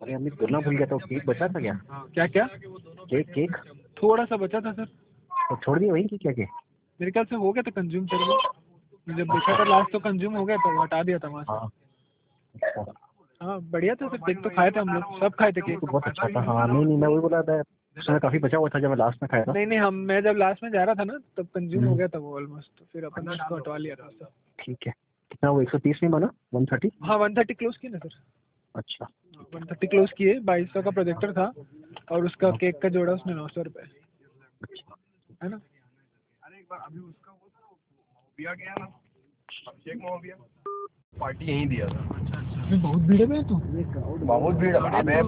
अरे हमने बोलना भूल गया था, केक बचा था क्या? क्या क्या? केक केक थोड़ा सा बचा था सर। तो छोड़ दिया वहीं की क्या के? मेरे ख्याल से हो गया था कंज्यूम सर वो। जब देखा था लास्ट तो कंज्यूम हो गया था, वो हटा दिया था वहाँ से। हाँ अच्छा। हाँ बढ़िया था सर, केक तो खाए थे हम लोग, सब खाए थे केक। तो बहुत अच्छा था। हाँ नहीं नहीं, मैं वही बोला था, उसमें काफी बचा हुआ था जब मैं लास्ट में खाया था। नहीं नहीं, मैं जब लास्ट में जा रहा था ना तब कंज्यूम हो हम्म, गया था वो ऑलमोस्ट, तो फिर अपन ने उसको हटवा लिया था उससे। ठीक है। कितना वो 130 में बना? 130? हाँ 130 क्लोज की ना सर। अच्छा। 130 क्लोज की है, 2200 का प्रोजेक्टर था और उसका हाँ, केक का जोड़ा उसने 900 रुपये, अच्छा। है ना। अरे एक बार अभी उसका वो था, वो बिया गया ना, अभिषेक महोबिया, पार्टी यहीं दिया था। बहुत भीड़ में है तू। बहुत भीड़। अबे